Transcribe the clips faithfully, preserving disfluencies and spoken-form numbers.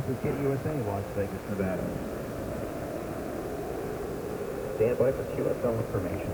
is K U S A, Las Vegas, Nevada. Stand by for Q S L information.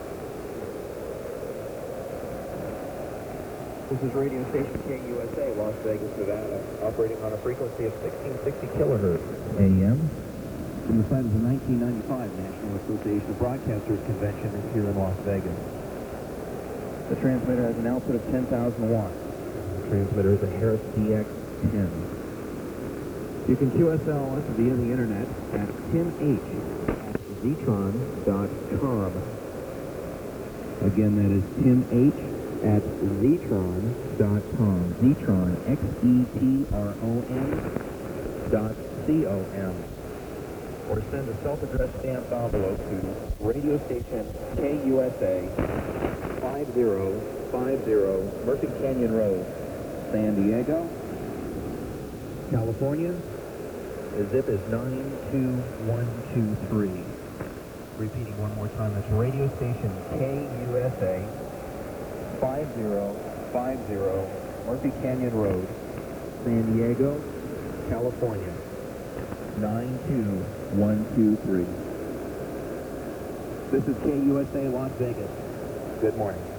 This is radio station K U S A, Las Vegas, Nevada, operating on a frequency of sixteen sixty kilohertz A M. From the site of the nineteen ninety-five National Association of Broadcasters Convention here in Las Vegas. The transmitter has an output of ten thousand watts. The transmitter is a Harris D X ten. You can Q S L us via the internet at tim h at zetron dot com. Again, that is tim h at zetron dot com. Zetron, X E T R O N dot C O M. Or send a self-addressed stamped envelope to radio station K U S A, five zero five zero Murphy Canyon Road, San Diego, California. The zip is nine two one two three. Repeating one more time, that's radio station K U S A, five zero five zero Murphy Canyon Road, San Diego, California, nine two one two three. This is K U S A Las Vegas. Good morning.